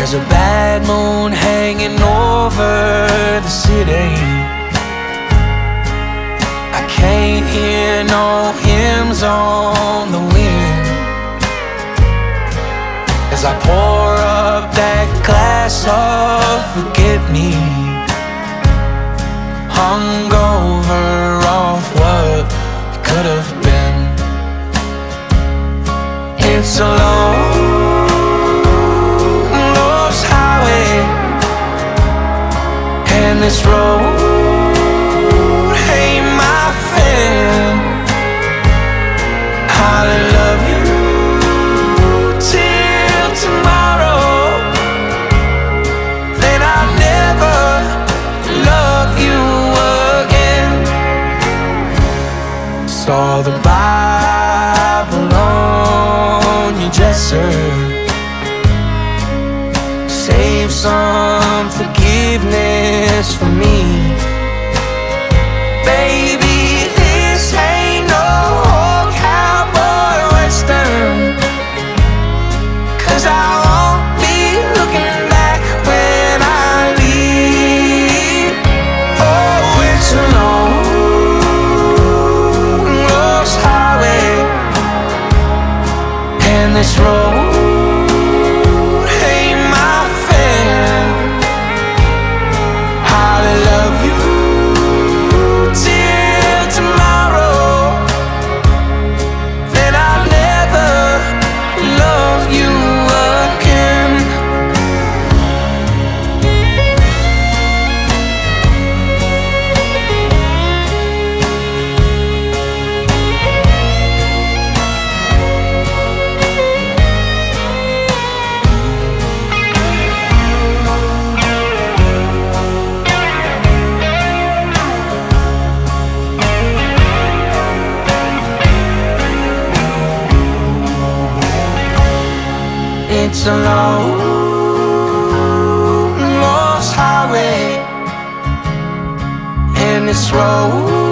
There's a bad moon hanging over the city. I can't hear no hymns on the wind as I pour up that glass of forget-me, hungover off what could have been. It's a long, lost highway, and this road ain't my friend. I'll love you till tomorrow, then I'll never love you again. Saw the Bible on your dresser, save some forgiveness for me. Baby, this ain't no cowboy western, 'cause I won't be looking back when I leave. Oh, it's a long, lost highway, and this road ain't my friend. I'll love you till tomorrow, then I'll never love you again. It's a long, lost highway, and this road